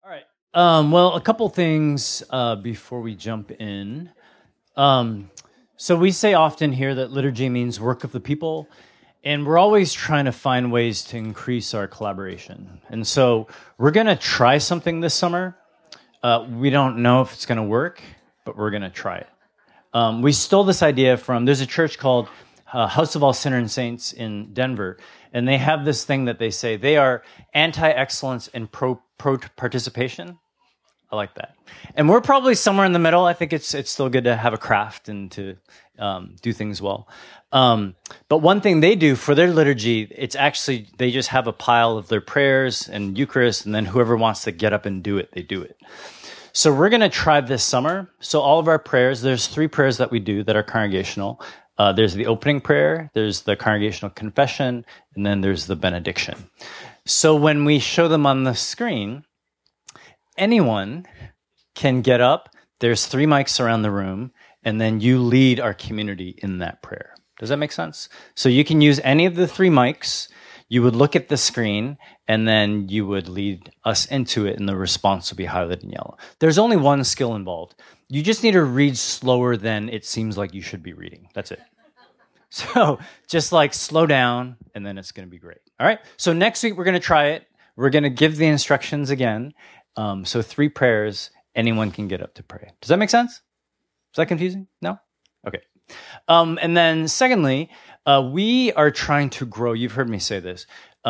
All right. Well, a couple things before we jump in. So we say often here that liturgy means work of the people, and we're always trying to find ways to increase our collaboration. And so we're going to try something this summer. We don't know if it's going to work, but we're going to try it. We stole this idea from, there's a church called House of All Sinners and Saints in Denver, and they have this thing that they say they are anti-excellence and pro-participation. I like that. And we're probably somewhere in the middle. I think it's still good to have a craft and to do things well. But one thing they do for their liturgy, it's actually, they just have a pile of their prayers and Eucharist, and then whoever wants to get up and do it, they do it. So we're going to try this summer. So all of our prayers, there's 3 prayers that we do that are congregational. There's the opening prayer, there's the congregational confession, and then there's the benediction. So when we show them on the screen, anyone can get up. There's 3 mics around the room, and then you lead our community in that prayer. Does that make sense? So you can use any of the 3 mics. You would look at the screen, and then you would lead us into it, and the response will be highlighted in yellow. There's only one skill involved. You just need to read slower than it seems like you should be reading. That's it. So just like slow down, and then it's going to be great. All right? So next week, we're going to try it. We're going to give the instructions again. So 3 prayers, anyone can get up to pray. Does that make sense? Is that confusing? No? Okay. And then secondly, we are trying to grow. You've heard me say this.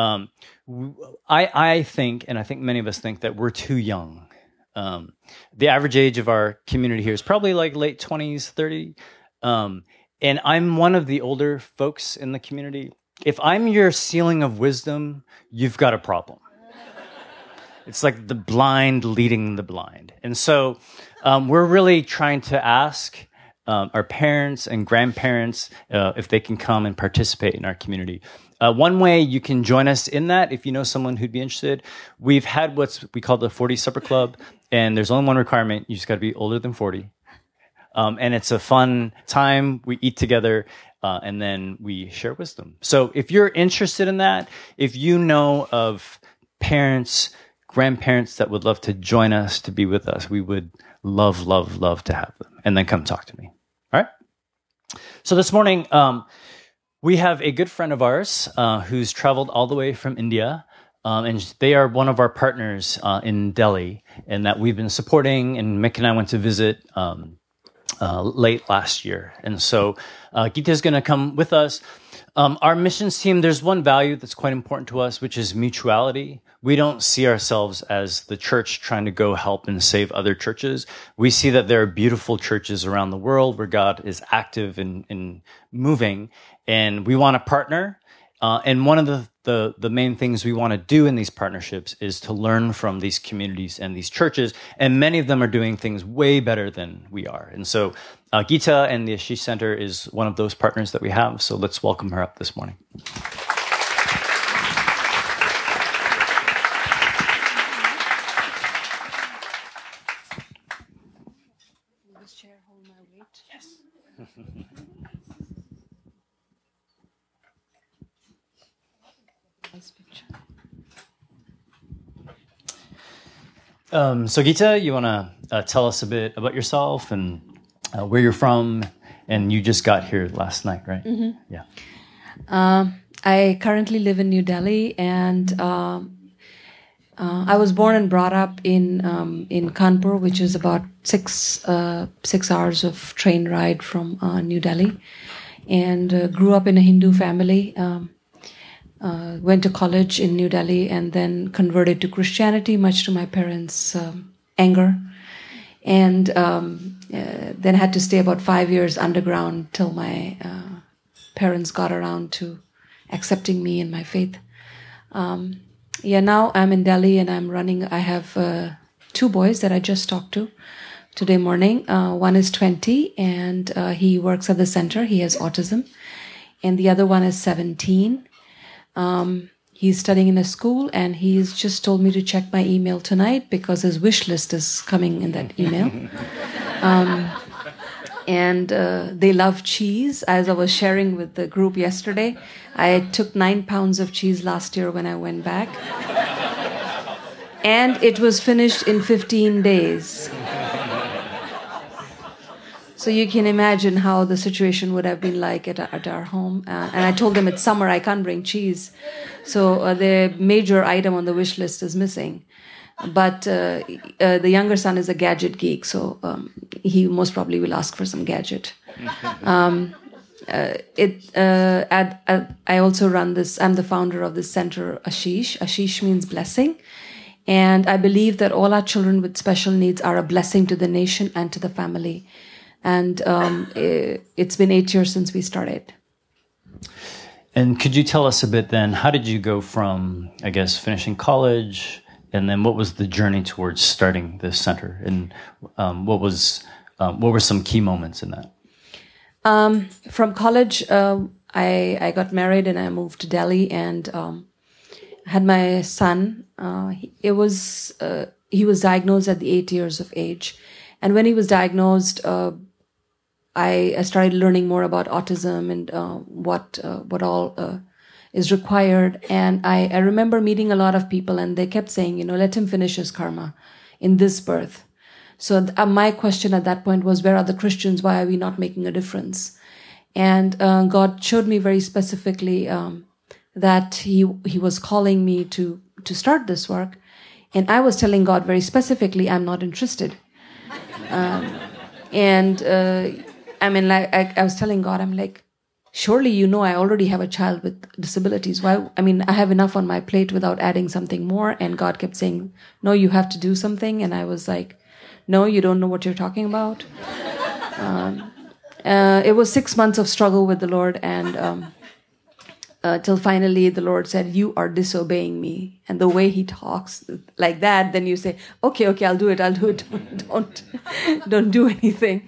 I think, and I think many of us think, that we're too young. The average age of our community here is probably like late 20s, 30. And I'm one of the older folks in the community. If I'm your ceiling of wisdom, you've got a problem. It's like the blind leading the blind. And so we're really trying to ask our parents and grandparents if they can come and participate in our community. One way you can join us in that, if you know someone who'd be interested, we've had what we call the 40 Supper Club, and there's only one requirement. You just got to be older than 40. And it's a fun time. We eat together, and then we share wisdom. So if you're interested in that, if you know of parents, grandparents that would love to join us, to be with us, we would love to have them. And then come talk to me. All right? So this morning, we have a good friend of ours who's traveled all the way from India, and they are one of our partners in Delhi, and that we've been supporting, and Mick and I went to visit late last year. And so Gita is going to come with us. Our missions team, there's one value that's quite important to us, which is mutuality. We don't see ourselves as the church trying to go help and save other churches. We see that there are beautiful churches around the world where God is active and moving, and we want to partner. And one of the main things we want to do in these partnerships is to learn from these communities and these churches, and many of them are doing things way better than we are. And so Gita and the Ashish Center is one of those partners that we have, so let's welcome her up this morning. Will this chair hold my weight? Yes. Nice picture. So Gita, you want to tell us a bit about yourself and where you're from? And you just got here last night, right? Mm-hmm. Yeah. I currently live in New Delhi, and I was born and brought up in Kanpur, which is about 6 hours of train ride from New Delhi, and grew up in a Hindu family. Went to college in New Delhi and then converted to Christianity, much to my parents' anger. And then had to stay about 5 years underground till my parents got around to accepting me in my faith. Now I'm in Delhi and I'm running. I have 2 boys that I just talked to today morning. One is 20 and he works at the center. He has autism. And the other one is 17. He's studying in a school, and he's just told me to check my email tonight because his wish list is coming in that email. And they love cheese. As I was sharing with the group yesterday, I took 9 pounds of cheese last year when I went back. And it was finished in 15 days. So you can imagine how the situation would have been like at our home. And I told them it's summer, I can't bring cheese. So the major item on the wish list is missing. But the younger son is a gadget geek, so he most probably will ask for some gadget. I also run this, I'm the founder of this center, Ashish. Ashish means blessing. And I believe that all our children with special needs are a blessing to the nation and to the family. And it's been 8 years since we started. And could you tell us a bit then, how did you go from, I guess, finishing college, and then what was the journey towards starting this center? And what were some key moments in that? From college, I got married and I moved to Delhi and had my son. He was diagnosed at the 8 years of age. And when he was diagnosed, I started learning more about autism and what all is required. And I remember meeting a lot of people, and they kept saying, let him finish his karma in this birth. So my question at that point was, where are the Christians? Why are we not making a difference? And God showed me very specifically that He was calling me to start this work. And I was telling God very specifically, I'm not interested. I was telling God, I'm like, surely I already have a child with disabilities. Why? I have enough on my plate without adding something more. And God kept saying, no, you have to do something. And I was like, no, you don't know what you're talking about. It was 6 months of struggle with the Lord, and till finally the Lord said, you are disobeying me. And the way He talks like that, then you say, okay, I'll do it. Don't do anything.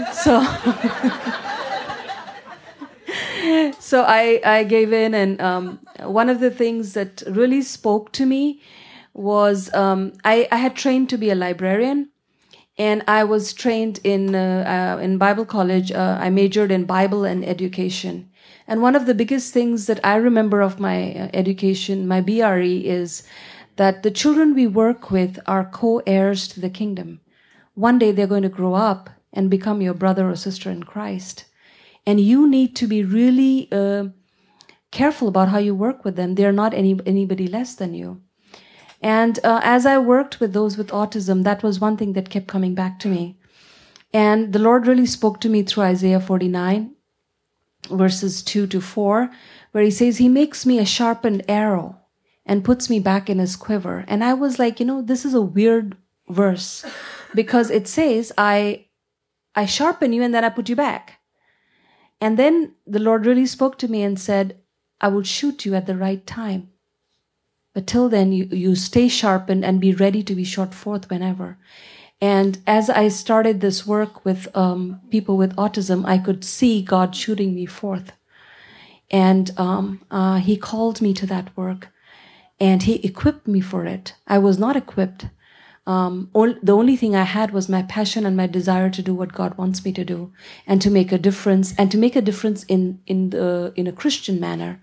So I gave in, and one of the things that really spoke to me was I had trained to be a librarian, and I was trained in Bible college. I majored in Bible and education. And one of the biggest things that I remember of my education, my BRE, is that the children we work with are co-heirs to the kingdom. One day they're going to grow up and become your brother or sister in Christ. And you need to be really careful about how you work with them. They're not anybody less than you. And as I worked with those with autism, that was one thing that kept coming back to me. And the Lord really spoke to me through Isaiah 49, verses 2-4, where He says, He makes me a sharpened arrow and puts me back in His quiver. And I was like, this is a weird verse, because it says, I sharpen you and then I put you back. And then the Lord really spoke to me and said, I will shoot you at the right time. But till then, you stay sharpened and be ready to be shot forth whenever. And as I started this work with people with autism, I could see God shooting me forth. And He called me to that work, and He equipped me for it. I was not equipped. The only thing I had was my passion and my desire to do what God wants me to do, and to make a difference, and to make a difference in a Christian manner.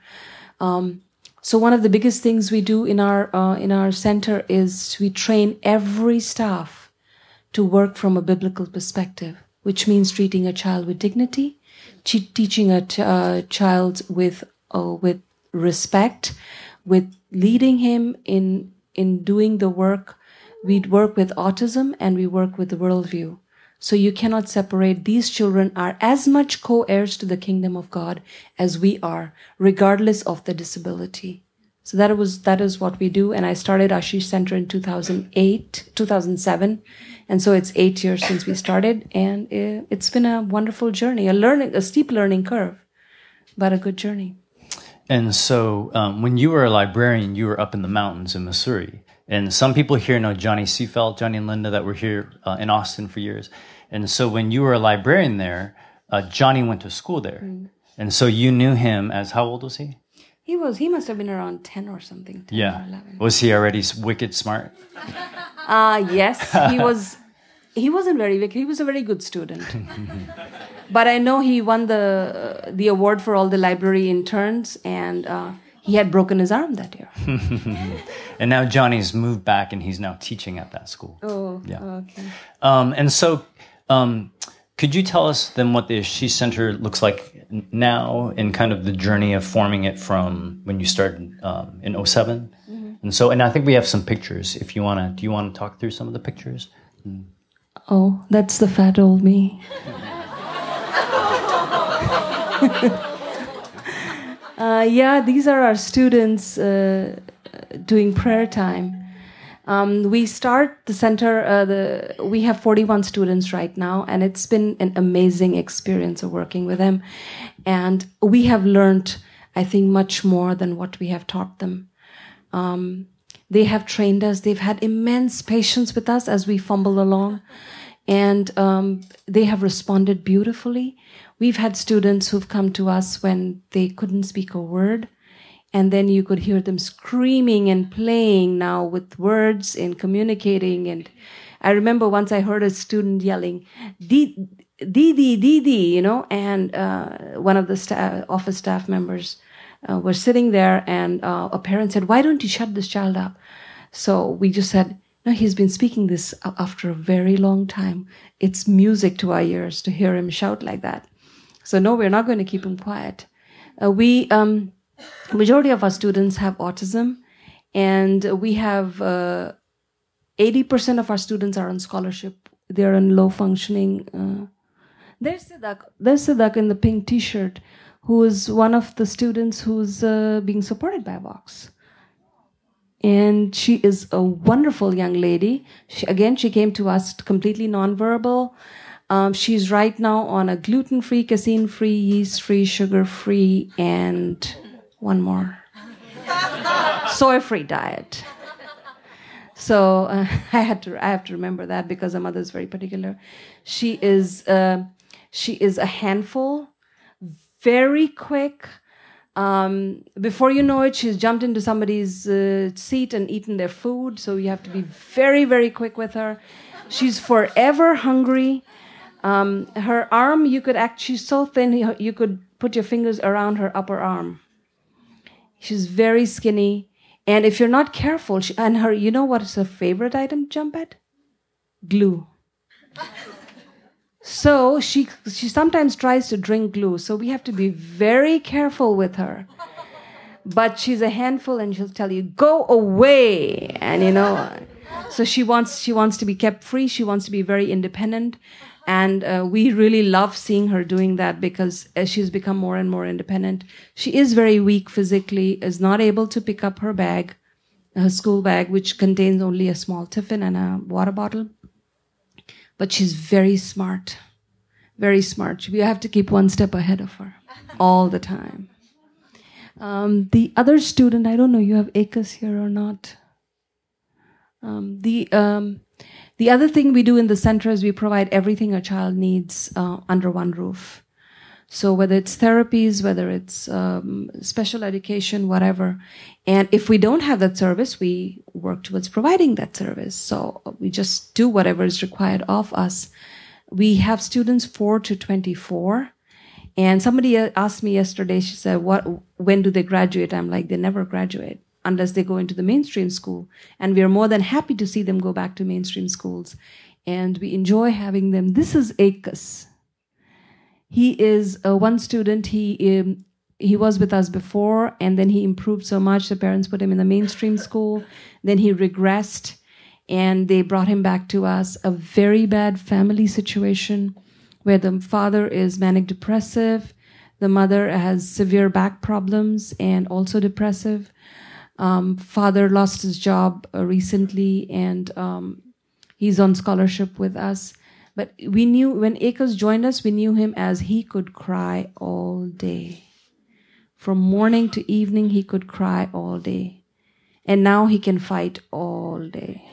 So one of the biggest things we do in our center is we train every staff to work from a biblical perspective, which means treating a child with dignity, teaching a child with respect, with leading him in doing the work. We work with autism and we work with the worldview. So you cannot separate. These children are as much co-heirs to the kingdom of God as we are, regardless of the disability. So that is what we do. And I started Ashish Center in 2007. And so it's 8 years since we started, and it's been a wonderful journey, a steep learning curve, but a good journey. And so when you were a librarian, you were up in the mountains in Missouri. And some people here know Johnny Seafelt, Johnny and Linda, that were here in Austin for years. And so when you were a librarian there, Johnny went to school there. Mm. And so you knew him as, how old was he? He must have been around 10 or something. 10 or 11. Was he already wicked smart? Yes, he wasn't very wicked. He was a very good student. But I know he won the award for all the library interns, and He had broken his arm that year. And now Johnny's moved back and he's now teaching at that school. Oh, yeah. Okay. And so, could you tell us then what the She Center looks like now and kind of the journey of forming it from when you started in 2007? Mm-hmm. And I think we have some pictures. If you do you want to talk through some of the pictures? Mm. Oh, that's the fat old me. Yeah, these are our students doing prayer time. We start the center, we have 41 students right now, and it's been an amazing experience of working with them. And we have learned, I think, much more than what we have taught them. They have trained us. They've had immense patience with us as we fumble along. And they have responded beautifully. We've had students who've come to us when they couldn't speak a word. And then you could hear them screaming and playing now with words and communicating. And I remember once I heard a student yelling, Didi, Didi, and one of the office staff members were sitting there, and a parent said, "Why don't you shut this child up?" So we just said, "No, he's been speaking this after a very long time. It's music to our ears to hear him shout like that. So no, we're not going to keep him quiet." Majority of our students have autism, and we have 80% of our students are on scholarship. They're in low functioning. There's Siddhak in the pink T-shirt, who is one of the students who's being supported by Vox. And she is a wonderful young lady. She came to us completely nonverbal. She's right now on a gluten-free, casein-free, yeast-free, sugar-free, and one more. Soy-free diet. So I have to remember that because her mother is very particular. She is a handful, very quick. Before you know it, she's jumped into somebody's seat and eaten their food. So you have to be very, very quick with her. She's forever hungry. Her arm, she's so thin, you could put your fingers around her upper arm. She's very skinny. And if you're not careful, you know what is her favorite item to jump at? Glue. So she sometimes tries to drink glue. So we have to be very careful with her. But she's a handful, and she'll tell you, "Go away." And so she wants to be kept free. She wants to be very independent. And we really love seeing her doing that because as she's become more and more independent, she is very weak physically, is not able to pick up her bag, her school bag, which contains only a small tiffin and a water bottle. But she's very smart, very smart. We have to keep one step ahead of her all the time. The other student, I don't know, you have ACUS here or not? The other thing we do in the center is we provide everything a child needs under one roof. So whether it's therapies, whether it's special education, whatever. And if we don't have that service, we work towards providing that service. So we just do whatever is required of us. We have students 4 to 24. And somebody asked me yesterday, she said, when do they graduate? I'm like, they never graduate unless they go into the mainstream school. And we are more than happy to see them go back to mainstream schools. And we enjoy having them. This is ACUS. He is one student. He was with us before, and then he improved so much, the parents put him in the mainstream school. Then he regressed, and they brought him back to us. A very bad family situation where the father is manic depressive, the mother has severe back problems and also depressive. Father lost his job recently, and he's on scholarship with us. But we knew, when ACUS joined us, we knew him as he could cry all day. From morning to evening, he could cry all day. And now he can fight all day.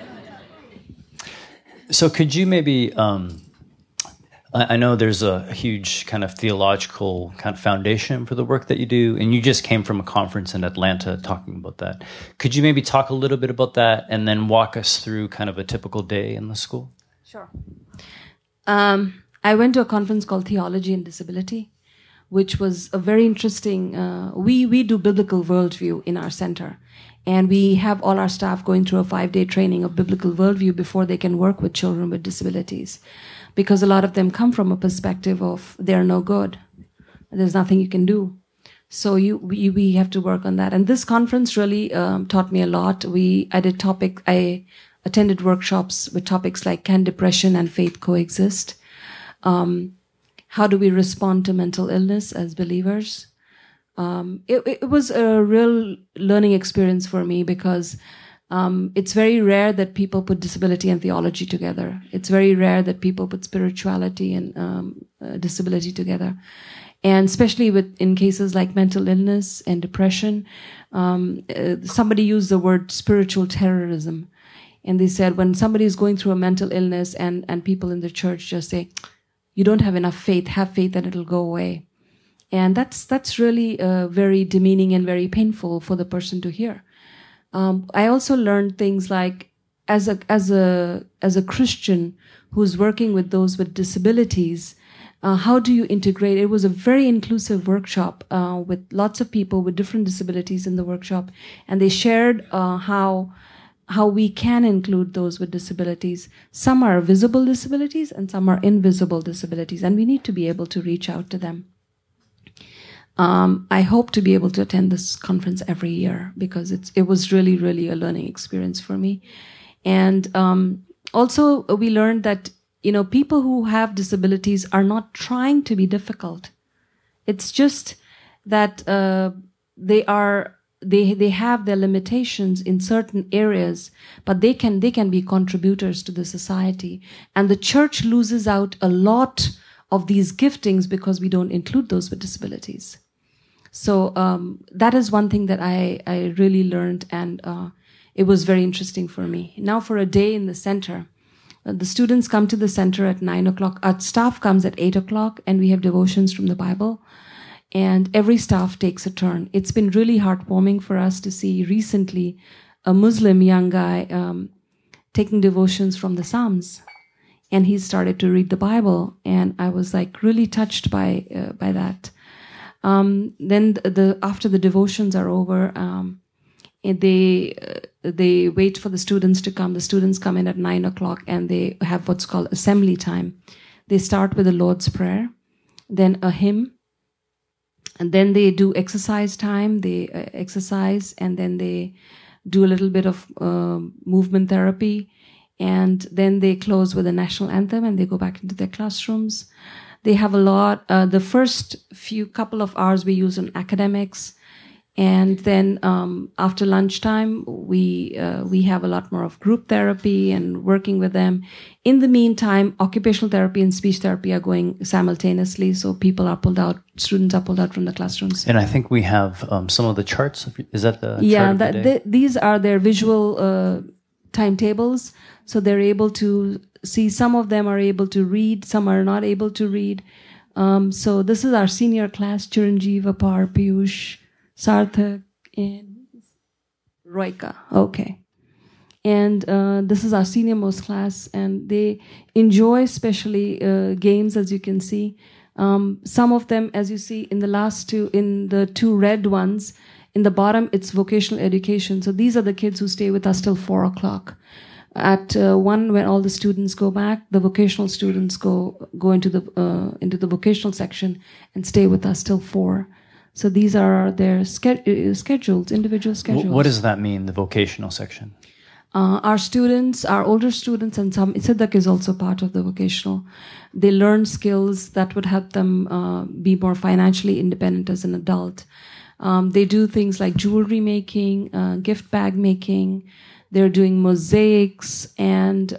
So could you maybe... I know there's a huge kind of theological kind of foundation for the work that you do, and you just came from a conference in Atlanta talking about that. Could you maybe talk a little bit about that and then walk us through kind of a typical day in the school? Sure. I went to a conference called Theology and Disability, which was a very interesting. We do biblical worldview in our center, and we have all our staff going through a 5-day training of biblical worldview before they can work with children with disabilities, because a lot of them come from a perspective of they're no good, there's nothing you can do. So we have to work on that. And this conference really taught me a lot. I attended workshops with topics like, can depression and faith coexist? How do we respond to mental illness as believers? It was a real learning experience for me, because it's very rare that people put disability and theology together. It's very rare that people put spirituality and disability together. And especially in cases like mental illness and depression, somebody used the word spiritual terrorism. And they said when somebody is going through a mental illness and people in the church just say, you don't have enough faith, have faith and it'll go away. And that's really very demeaning and very painful for the person to hear. I also learned things like, as a Christian who's working with those with disabilities, how do you integrate? It was a very inclusive workshop with lots of people with different disabilities in the workshop, and they shared how we can include those with disabilities. Some are visible disabilities and some are invisible disabilities, and we need to be able to reach out to them. I hope to be able to attend this conference every year, because it was really, really a learning experience for me. And also we learned that people who have disabilities are not trying to be difficult. It's just that they have their limitations in certain areas, but they can be contributors to the society. And the church loses out a lot of these giftings because we don't include those with disabilities. So that is one thing that I really learned, and it was very interesting for me. Now, for a day in the center, the students come to the center at 9:00. Our staff comes at 8:00, and we have devotions from the Bible. And every staff takes a turn. It's been really heartwarming for us to see recently a Muslim young guy taking devotions from the Psalms. And he started to read the Bible. And I was really touched by that. Then after the devotions are over, they wait for the students to come. The students come in at 9:00, and they have what's called assembly time. They start with the Lord's Prayer, then a hymn, and then they do exercise time. They exercise, and then they do a little bit of movement therapy, and then they close with a national anthem, and they go back into their classrooms. They have a lot. The first couple of hours we use on academics. And then after lunchtime, we have a lot more of group therapy and working with them. In the meantime, occupational therapy and speech therapy are going simultaneously. So students are pulled out from the classrooms. And I think we have some of the charts. Is that the chart of the day? These are their visual timetables. So they're able to see. Some of them are able to read. Some are not able to read. So this is our senior class: Chiranjeev, Apar, Piyush, Sarthak, and Roika. Okay. And this is our senior most class, and they enjoy especially games, as you can see. Some of them, as you see in the two red ones, in the bottom, it's vocational education. So these are the kids who stay with us till 4:00. At 1, when all the students go back, the vocational students go into the vocational section and stay with us till 4. So these are their schedules, individual schedules. What does that mean, the vocational section? Our students, our older students, and some, Siddak is also part of the vocational. They learn skills that would help them be more financially independent as an adult. They do things like jewelry making, gift bag making. They're doing mosaics and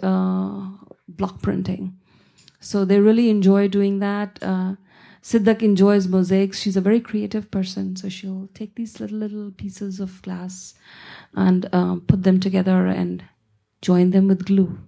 block printing. So they really enjoy doing that. Siddak enjoys mosaics. She's a very creative person, so she'll take these little pieces of glass and put them together and join them with glue.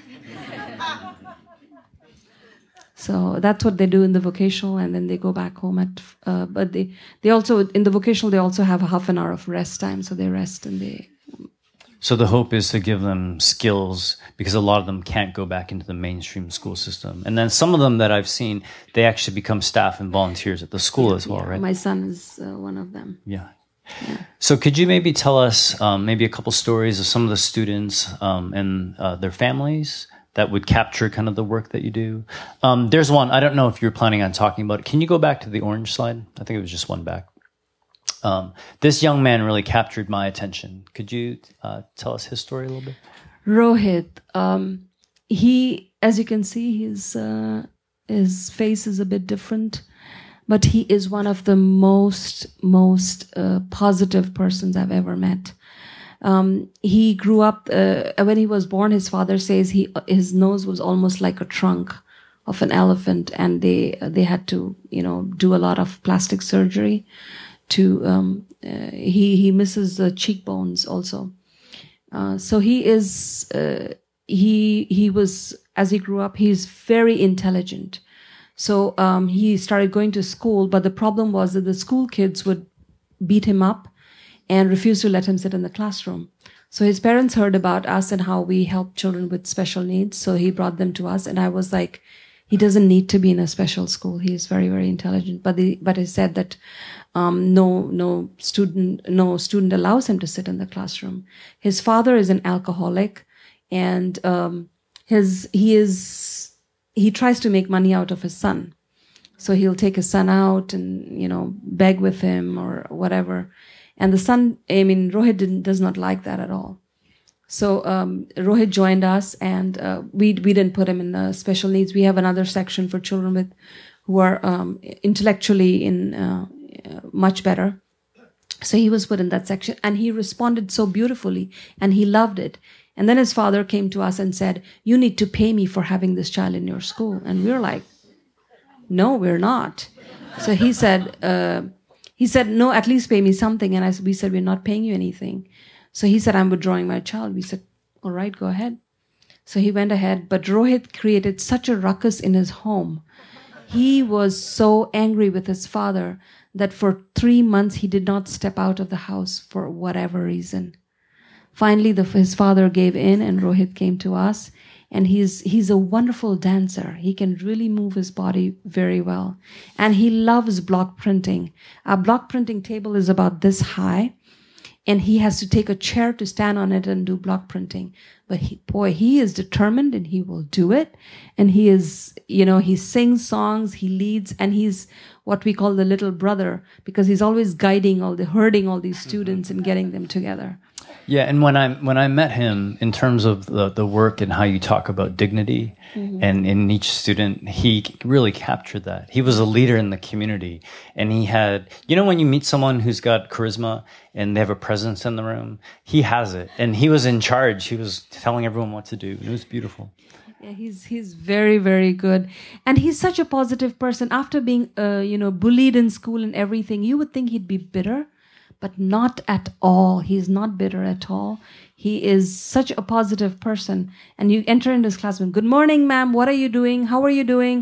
So that's what they do in the vocational, and then they go back home but they also, in the vocational, they also have a half an hour of rest time, so they rest and they So the hope is to give them skills, because a lot of them can't go back into the mainstream school system. And then some of them that I've seen, they actually become staff and volunteers at the school as well, right? My son is one of them. Yeah. So could you maybe tell us maybe a couple stories of some of the students and their families that would capture kind of the work that you do? There's one, I don't know if you're planning on talking about it. Can you go back to the orange slide? I think it was just one back. This young man really captured my attention. Could you tell us his story a little bit? Rohit, he, as you can see, his face is a bit different, but he is one of the most positive persons I've ever met. He grew up, when he was born, his father says his nose was almost like a trunk of an elephant, and they had to, do a lot of plastic surgery to, he misses the cheekbones also. So he is, he was, as he grew up, he's very intelligent. So, he started going to school, but the problem was that the school kids would beat him up and refuse to let him sit in the classroom. So his parents heard about us and how we help children with special needs. So he brought them to us, and I was like, he doesn't need to be in a special school. He is very, very intelligent. But he said that, no student allows him to sit in the classroom. His father is an alcoholic, and, he tries to make money out of his son. So he'll take his son out and, beg with him or whatever. And the son, Rohit does not like that at all. So, Rohit joined us, and, we didn't put him in special needs. We have another section for children who are, intellectually much better. So he was put in that section, and he responded so beautifully, and he loved it. And then his father came to us and said, "You need to pay me for having this child in your school." And we were like, "No, we're not." So he said, "No, at least pay me something." And we said, "We're not paying you anything." So he said, "I'm withdrawing my child." We said, "All right, go ahead." So he went ahead, but Rohit created such a ruckus in his home. He was so angry with his father that for 3 months he did not step out of the house for whatever reason. Finally, his father gave in, and Rohit came to us, and he's a wonderful dancer. He can really move his body very well, and he loves block printing. Our block printing table is about this high, and he has to take a chair to stand on it and do block printing. But he is determined, and he will do it. And he is, he sings songs, he leads, and he's what we call the little brother, because he's always herding all these students and getting them together. Yeah, and when I met him, in terms of the work and how you talk about dignity, and in each student, he really captured that. He was a leader in the community, and he had, when you meet someone who's got charisma and they have a presence in the room, he has it, and he was in charge. He was telling everyone what to do. It was beautiful. Yeah, he's very, very good, and he's such a positive person. After being, bullied in school and everything, you would think he'd be bitter. But not at all. He's not bitter at all. He is such a positive person. And you enter into his classroom. "Good morning, ma'am. What are you doing? How are you doing?"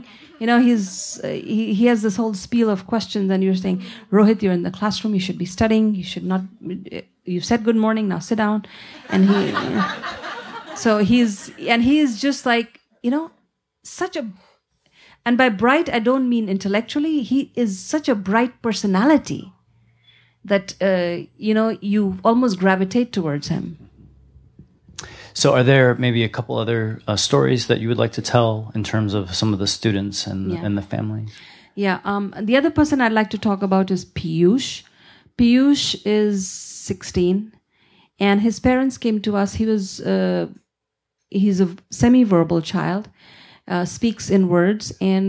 He has this whole spiel of questions, and you're saying, "Rohit, you're in the classroom. You should be studying. You should not. You said good morning. Now sit down." And so he's just like, such a. And by bright, I don't mean intellectually. He is such a bright personality that, you almost gravitate towards him. So are there maybe a couple other stories that you would like to tell in terms of some of the students and the family? Yeah. The other person I'd like to talk about is Piyush. Piyush is 16, and his parents came to us. He's a semi-verbal child, speaks in words and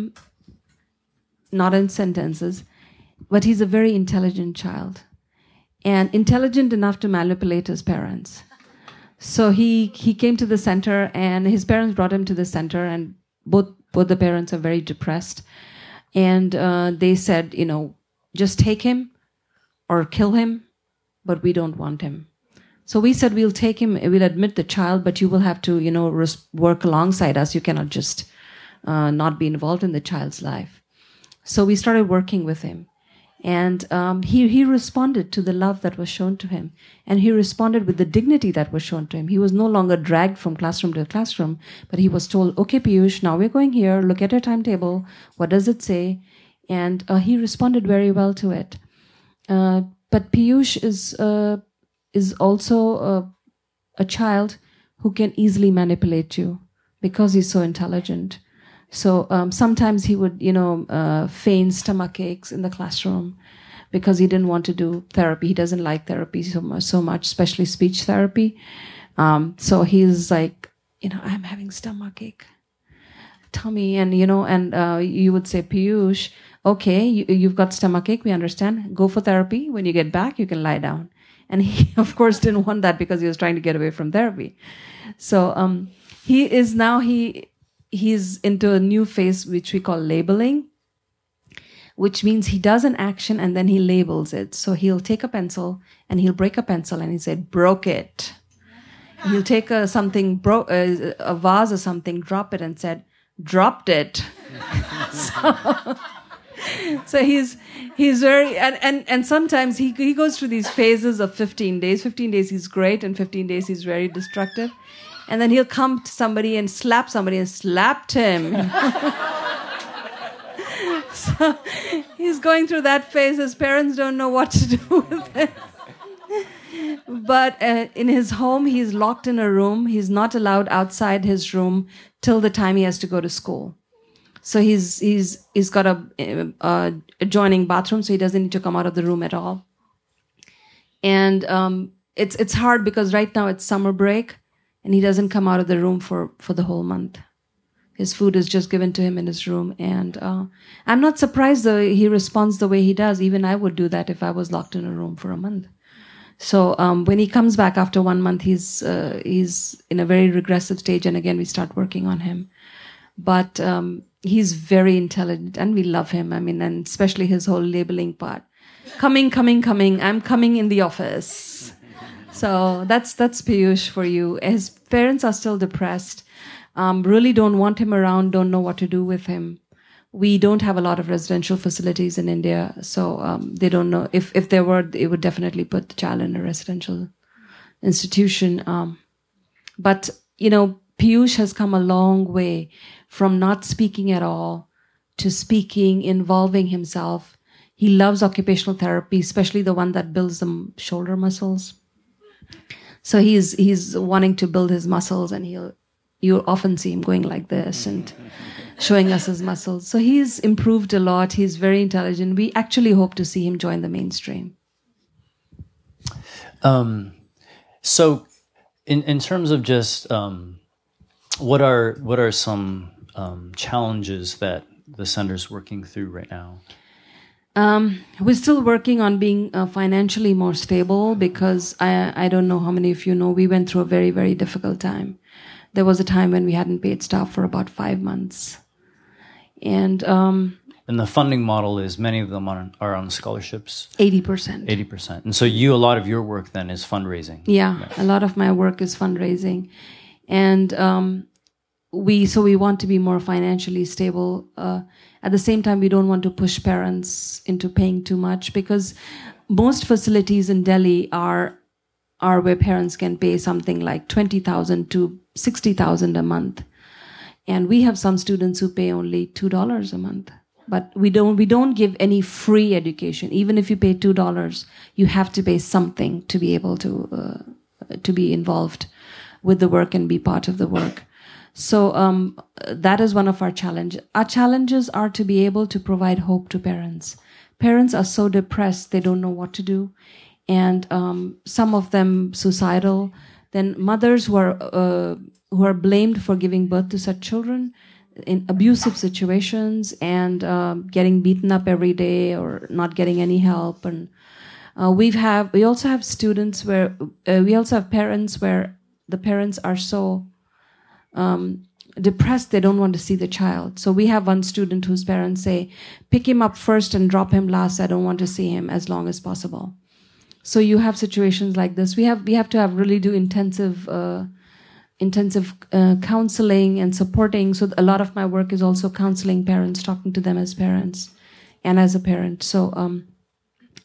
not in sentences. But he's a very intelligent child, and intelligent enough to manipulate his parents. So he came to the center, and his parents brought him to the center, and both the parents are very depressed. And they said, just take him or kill him, but we don't want him. So we said, we'll take him, we'll admit the child, but you will have to, work alongside us. You cannot just not be involved in the child's life. So we started working with him. And he responded to the love that was shown to him. And he responded with the dignity that was shown to him. He was no longer dragged from classroom to classroom, but he was told, okay, Piyush, now we're going here. Look at your timetable. What does it say? And he responded very well to it. But Piyush is also a child who can easily manipulate you because he's so intelligent. So sometimes he would, feign stomach aches in the classroom because he didn't want to do therapy. He doesn't like therapy so much, especially speech therapy. So he's like, I'm having stomach ache, tummy, and you would say, Piyush, okay, you've got stomach ache. We understand. Go for therapy. When you get back, you can lie down. And he, of course, didn't want that because he was trying to get away from therapy. So he's into a new phase, which we call labeling, which means he does an action and then he labels it. So he'll take a pencil and he'll break a pencil and he said, broke it. He'll take a vase or something, drop it and said, dropped it. So he's very, and sometimes he goes through these phases of 15 days. 15 days he's great, and 15 days he's very destructive. And then he'll come to somebody and slap somebody and slapped him. So he's going through that phase. His parents don't know what to do with it. But in his home, he's locked in a room. He's not allowed outside his room till the time he has to go to school. So he's got a adjoining bathroom, so he doesn't need to come out of the room at all. And it's hard because right now it's summer break, and he doesn't come out of the room for the whole month. His food is just given to him in his room, and I'm not surprised though he responds the way he does. Even I would do that if I was locked in a room for a month. So when he comes back after 1 month, he's in a very regressive stage, and again we start working on him. But he's very intelligent, and we love him. I mean, and especially his whole labeling part. Coming. I'm coming in the office. So that's Piyush for you. His parents are still depressed. Really don't want him around. Don't know what to do with him. We don't have a lot of residential facilities in India, so they don't know. If there were, they would definitely put the child in a residential institution. But Piyush has come a long way from not speaking at all to speaking, involving himself. He loves occupational therapy, especially the one that builds the shoulder muscles. So he's wanting to build his muscles, and you often see him going like this and showing us his muscles. So he's improved a lot. He's very intelligent. We actually hope to see him join the mainstream. So in terms of just what are some challenges that the center's working through right now? We're still working on being financially more stable because I don't know how many of you know, we went through a very, very difficult time. There was a time when we hadn't paid staff for about 5 months. And the funding model is many of them are on scholarships? 80%. 80%. And so a lot of your work then is fundraising? Yeah, a lot of my work is fundraising. And we want to be more financially stable. At the same time, we don't want to push parents into paying too much, because most facilities in Delhi are where parents can pay something like 20,000 to 60,000 a month. And we have some students who pay only $2 a month. But we don't give any free education. Even if you pay $2, you have to pay something to be able to be involved with the work and be part of the work. So that is one of our challenges. Our challenges are to be able to provide hope to parents. Parents are so depressed, they don't know what to do. And some of them suicidal. Then mothers who are blamed for giving birth to such children in abusive situations and getting beaten up every day or not getting any help. And we also have students where we also have parents where the parents are so depressed they don't want to see the child. So we have one student whose parents say, pick him up first and drop him last. I don't want to see him as long as possible. So you have situations like this. We have to really do intensive counseling and supporting. So a lot of my work is also counseling parents, talking to them as parents and as a parent. So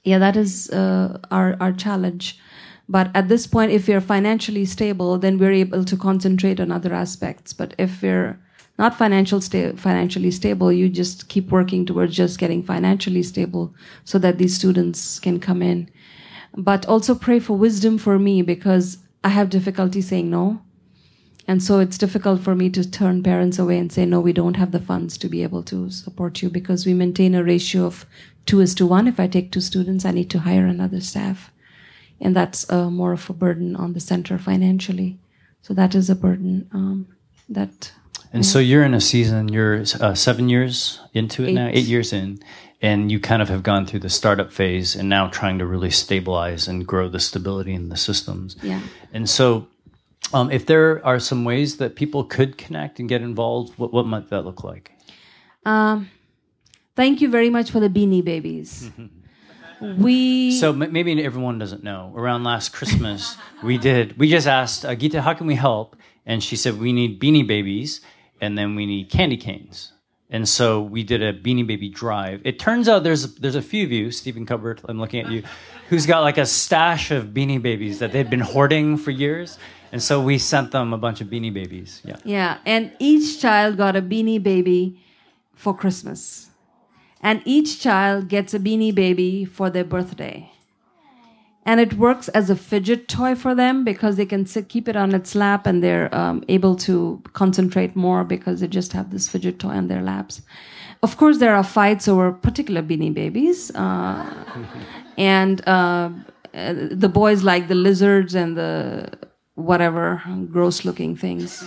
Yeah, that is our challenge. But at this point, if we're financially stable, then we're able to concentrate on other aspects. But if we're not financially stable, you just keep working towards just getting financially stable so that these students can come in. But also pray for wisdom for me, because I have difficulty saying no. And so it's difficult for me to turn parents away and say, no, we don't have the funds to be able to support you, because we maintain a ratio of 2:1. If I take 2 students, I need to hire another staff. And that's more of a burden on the center financially. So that is a burden And so you're in a season, you're 7 years into it now, 8 years in, and you kind of have gone through the startup phase and now trying to really stabilize and grow the stability in the systems. Yeah. And so if there are some ways that people could connect and get involved, what might that look like? Thank you very much for the Beanie Babies. So maybe everyone doesn't know. Around last Christmas, we just asked, Geeta, how can we help? And she said, we need Beanie Babies, and then we need candy canes. And so we did a Beanie Baby drive. It turns out there's a few of you, Stephen Cuthbert, I'm looking at you, who's got like a stash of Beanie Babies that they'd been hoarding for years. And so we sent them a bunch of Beanie Babies. Yeah. Yeah, and each child got a Beanie Baby for Christmas. And each child gets a Beanie Baby for their birthday. And it works as a fidget toy for them, because they can keep it on its lap, and they're able to concentrate more because they just have this fidget toy on their laps. Of course, there are fights over particular Beanie Babies. And the boys like the lizards and the whatever gross-looking things.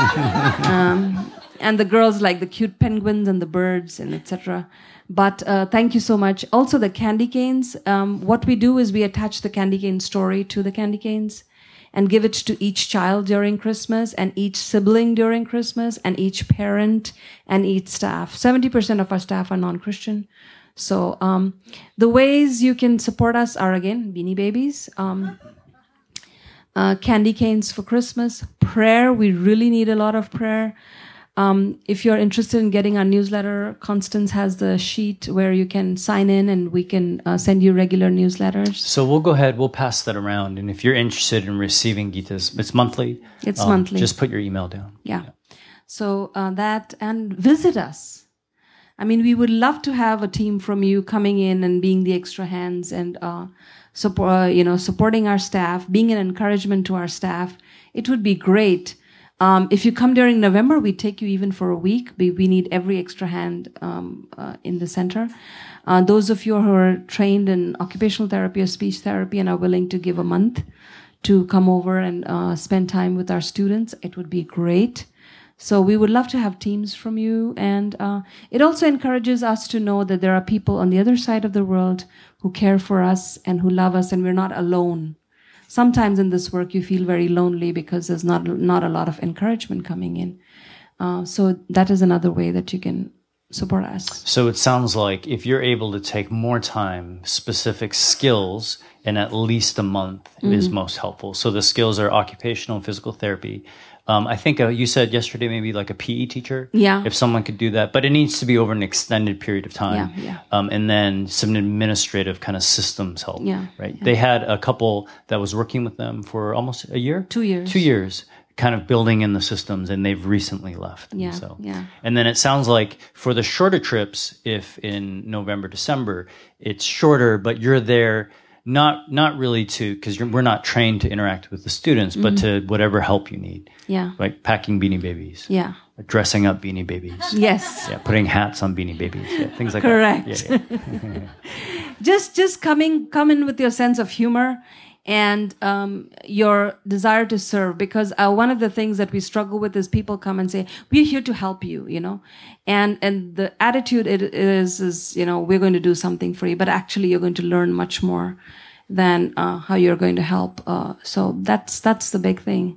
And the girls like the cute penguins and the birds and etc. But thank you so much. Also, the candy canes. What we do is we attach the candy cane story to the candy canes and give it to each child during Christmas, and each sibling during Christmas, and each parent and each staff. 70% of our staff are non-Christian. So the ways you can support us are, again, Beanie Babies, candy canes for Christmas, prayer. We really need a lot of prayer. If you're interested in getting our newsletter, Constance has the sheet where you can sign in, and we can send you regular newsletters. So we'll go ahead, we'll pass that around. And if you're interested in receiving Geeta's, it's monthly. It's monthly. Just put your email down. Yeah. So that, and visit us. I mean, we would love to have a team from you coming in and being the extra hands and supporting our staff, being an encouragement to our staff. It would be great. If you come during November, we take you even for a week. We need every extra hand in the center. Those of you who are trained in occupational therapy or speech therapy and are willing to give a month to come over and spend time with our students, it would be great. So we would love to have teams from you. And it also encourages us to know that there are people on the other side of the world who care for us and who love us, and we're not alone. Sometimes in this work, you feel very lonely because there's not a lot of encouragement coming in. So that is another way that you can support us. So it sounds like if you're able to take more time, specific skills in at least a month is most helpful. So the skills are occupational and physical therapy. I think you said yesterday maybe like a PE teacher. Yeah. If someone could do that. But it needs to be over an extended period of time. Yeah. And then some administrative kind of systems help. Yeah. Right. Yeah. They had a couple that was working with them for almost a year. 2 years. 2 years. Kind of building in the systems, and they've recently left. Yeah. So. Yeah. And then it sounds like for the shorter trips, if in November, December, it's shorter, but you're there not really to, because we're not trained to interact with the students, but to whatever help you need. Yeah. Like packing Beanie Babies. Yeah. Dressing up Beanie Babies. Yes. Yeah. Putting hats on Beanie Babies. Yeah, things like Correct. that. Yeah. Just come in with your sense of humor and your desire to serve, because one of the things that we struggle with is people come and say, we're here to help you, and the attitude is we're going to do something for you, but actually you're going to learn much more than how you're going to help. So that's the big thing.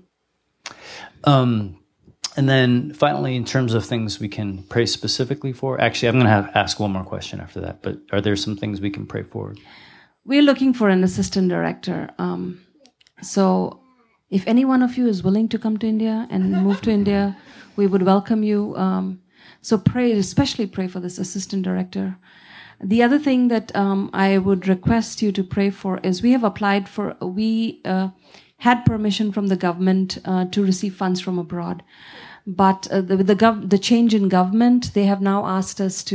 And then finally, in terms of things we can pray specifically for, actually, I'm going to ask one more question after that, but are there some things we can pray for? We're looking for an assistant director. So if any one of you is willing to come to India and move to India, we would welcome you. So especially pray for this assistant director. The other thing that I would request you to pray for is we had permission from the government to receive funds from abroad. But with the change in government, they have now asked us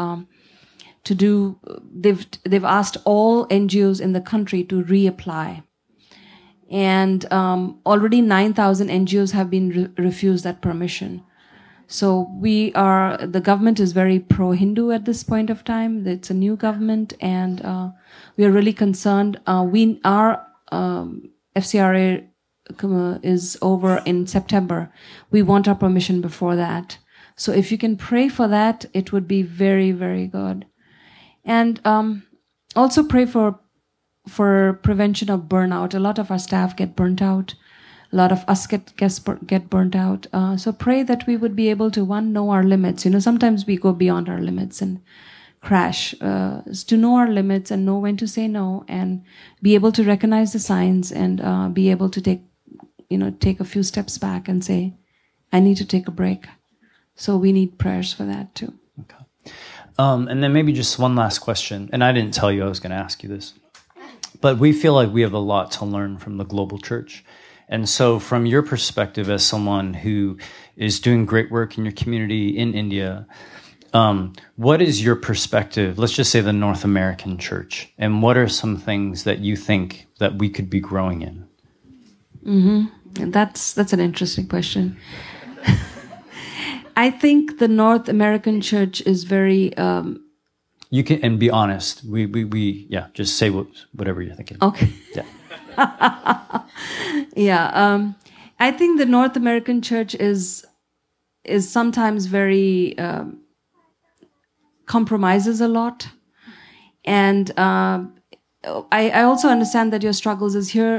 they've asked all NGOs in the country to reapply. And already 9,000 NGOs have been refused that permission. So the government is very pro-Hindu at this point of time. It's a new government, and we are really concerned. Our FCRA is over in September. We want our permission before that. So if you can pray for that, it would be very, very good. And also pray for prevention of burnout. A lot of our staff get burnt out. A lot of us get burnt out. So pray that we would be able to, one, know our limits. Sometimes we go beyond our limits and crash. To know our limits and know when to say no, and be able to recognize the signs, and be able to take a few steps back and say, I need to take a break. So we need prayers for that too. Okay. And then maybe just one last question. And I didn't tell you I was going to ask you this, but we feel like we have a lot to learn from the global church. And so from your perspective as someone who is doing great work in your community in India, what is your perspective, let's just say the North American church, and what are some things that you think that we could be growing in? Mm-hmm. That's an interesting question. I think the North American church is very... You can, and be honest. We just say whatever you're thinking. Okay. Yeah. Yeah. I think the North American church is sometimes very compromises a lot, and I also understand that your struggles is here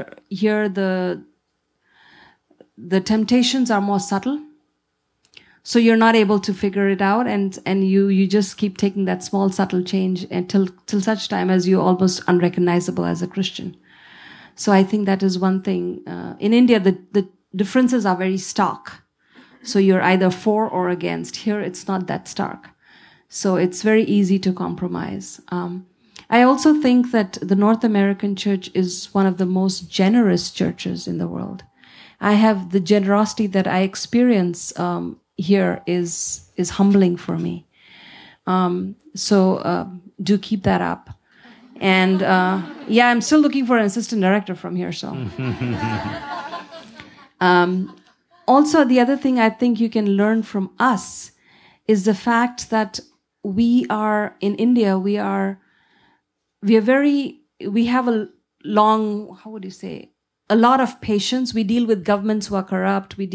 the temptations are more subtle, so you're not able to figure it out, and you just keep taking that small subtle change until such time as you're almost unrecognizable as a Christian. So I think that is one thing. In India, the differences are very stark. So you're either for or against. Here, it's not that stark. So it's very easy to compromise. I also think that the North American church is one of the most generous churches in the world. I have the generosity that I experience here is humbling for me. So do keep that up. And I'm still looking for an assistant director from here. So, also the other thing I think you can learn from us is the fact that we are in India. We have a long, a lot of patience. We deal with governments who are corrupt. We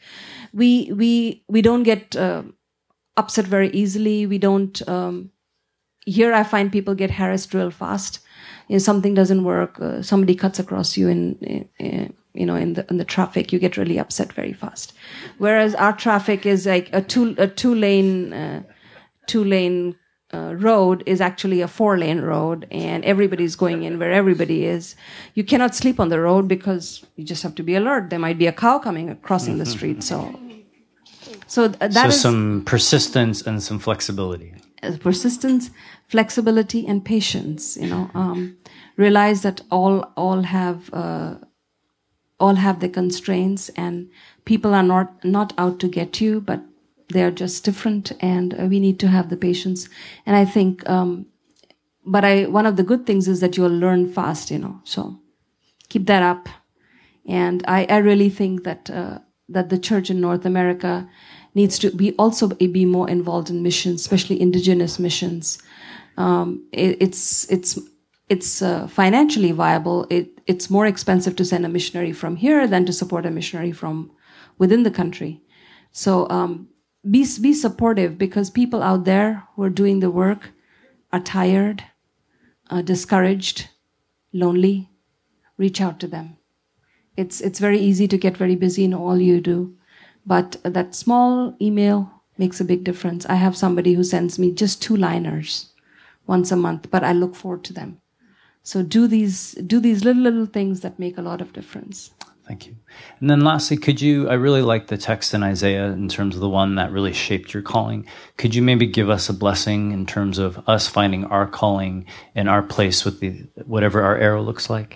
don't get upset very easily. We don't. Here I find people get harassed real fast. Something doesn't work. Somebody cuts across you in the traffic. You get really upset very fast. Whereas our traffic is like a two lane road is actually a 4-lane road, and everybody's going in where everybody is. You cannot sleep on the road because you just have to be alert. There might be a cow crossing the street. So that is some persistence and some flexibility. Persistence, flexibility, and patience. Realize that all have the constraints, and people are not out to get you, but they are just different, and we need to have the patience. And I think, one of the good things is that you'll learn fast. So keep that up. And I really think that the church in North America needs to be more involved in missions, especially indigenous missions. It's financially viable. It's more expensive to send a missionary from here than to support a missionary from within the country. So be supportive, because people out there who are doing the work are tired, discouraged, lonely. Reach out to them. It's very easy to get very busy in all you do. But that small email makes a big difference. I have somebody who sends me just 2-liners once a month, but I look forward to them. So do these little things that make a lot of difference. Thank you. And then lastly, I really like the text in Isaiah in terms of the one that really shaped your calling. Could you maybe give us a blessing in terms of us finding our calling and our place with whatever our arrow looks like?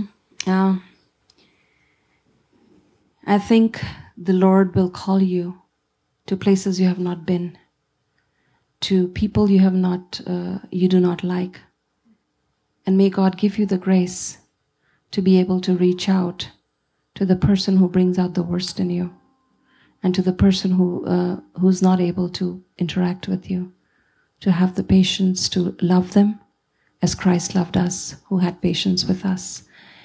I think the Lord will call you to places you have not been, to people you do not like. And may God give you the grace to be able to reach out to the person who brings out the worst in you, and to the person who's not able to interact with you, to have the patience to love them as Christ loved us, who had patience with us.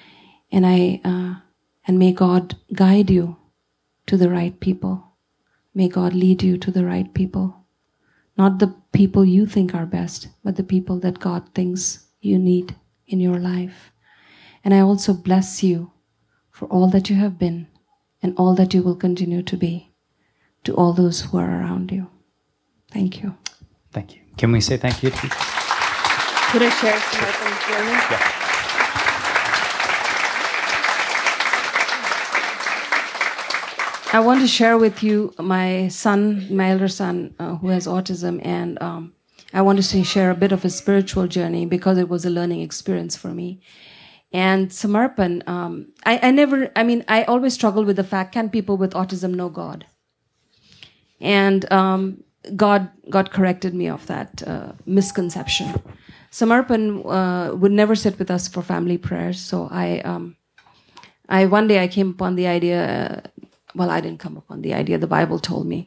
And may God guide you to the right people. May God lead you to the right people. Not the people you think are best, but the people that God thinks you need in your life. And I also bless you for all that you have been and all that you will continue to be to all those who are around you. Thank you. Thank you. Can we say thank you to you? Could I share some of my journey? Yeah. I want to share with you my elder son, who has autism, and I want to share a bit of his spiritual journey because it was a learning experience for me. And Samarpan, I always struggle with the fact, can people with autism know God? And God corrected me of that misconception. Samarpan would never sit with us for family prayers, so one day I came upon the idea. I didn't come upon the idea. The Bible told me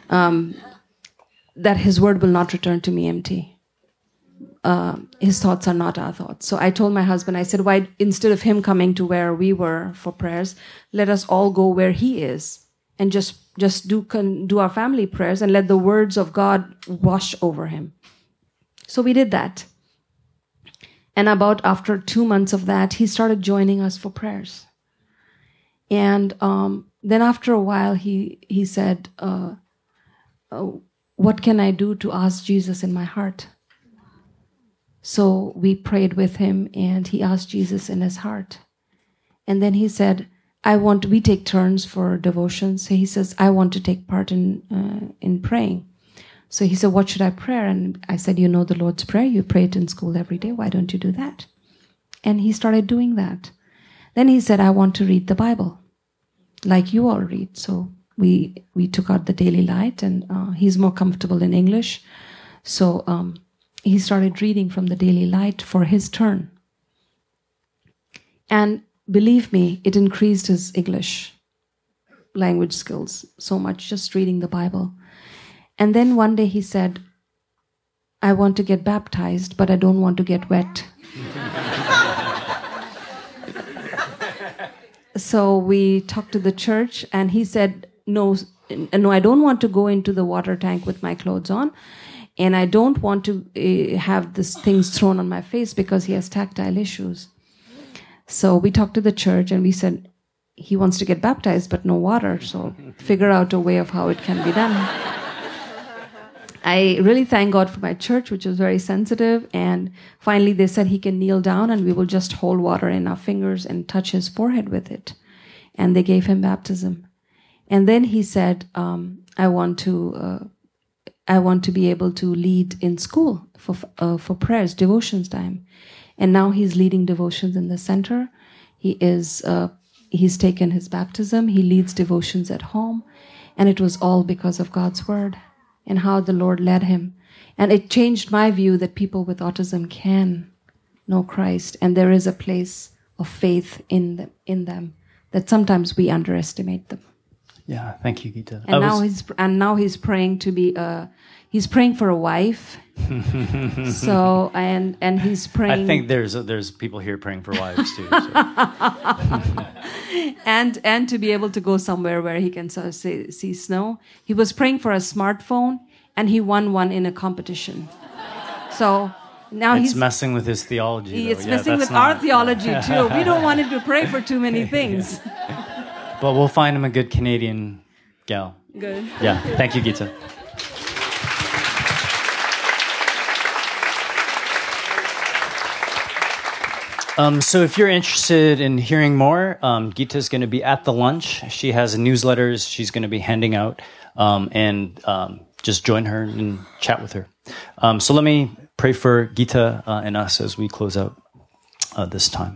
that His word will not return to me empty. His thoughts are not our thoughts. So I told my husband, I said, why, instead of him coming to where we were for prayers, let us all go where He is and just do our family prayers and let the words of God wash over him. So we did that. And after 2 months of that, he started joining us for prayers. And then after a while, he said, what can I do to ask Jesus in my heart? So we prayed with him, and he asked Jesus in his heart. And then he said, we take turns for devotions. So he says, I want to take part in praying. So he said, what should I pray? And I said, you know the Lord's Prayer. You pray it in school every day. Why don't you do that? And he started doing that. Then he said, I want to read the Bible like you all read. So we took out the Daily Light, and he's more comfortable in English. So he started reading from the Daily Light for his turn. And believe me, it increased his English language skills so much, just reading the Bible. And then one day he said, I want to get baptized, but I don't want to get wet. So we talked to the church, and he said, no, I don't want to go into the water tank with my clothes on, and I don't want to have these things thrown on my face because he has tactile issues. So we talked to the church, and we said, he wants to get baptized, but no water, so figure out a way of how it can be done. I really thank God for my church, which was very sensitive. And finally, they said he can kneel down and we will just hold water in our fingers and touch his forehead with it. And they gave him baptism. And then he said, I want to be able to lead in school for prayers, devotions time. And now he's leading devotions in the center. He's taken his baptism. He leads devotions at home. And it was all because of God's word and how the Lord led him. And it changed my view that people with autism can know Christ. And there is a place of faith in them that sometimes we underestimate them. Yeah, thank you, Gita. And now he's praying to be he's praying for a wife. So and he's praying. I think there's people here praying for wives too. So. and to be able to go somewhere where he can sort of see snow. He was praying for a smartphone, and he won one in a competition. So now it's messing with his theology. It's messing with our theology too. We don't want him to pray for too many things. But we'll find him a good Canadian gal. Good. Yeah. Thank you, Gita. So if you're interested in hearing more, Geeta is going to be at the lunch. She has newsletters she's going to be handing out, and just join her and chat with her. So let me pray for Geeta and us as we close out this time.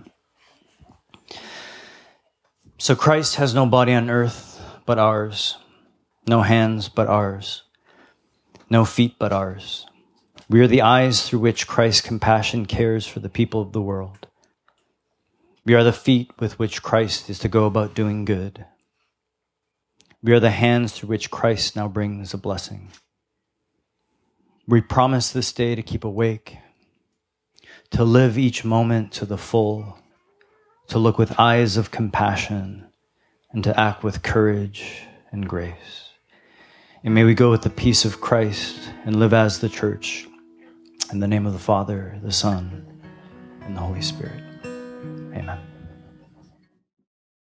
So Christ has no body on earth but ours, no hands but ours, no feet but ours. We are the eyes through which Christ's compassion cares for the people of the world. We are the feet with which Christ is to go about doing good. We are the hands through which Christ now brings a blessing. We promise this day to keep awake, to live each moment to the full, to look with eyes of compassion, and to act with courage and grace. And may we go with the peace of Christ and live as the church. In the name of the Father, the Son, and the Holy Spirit. Amen.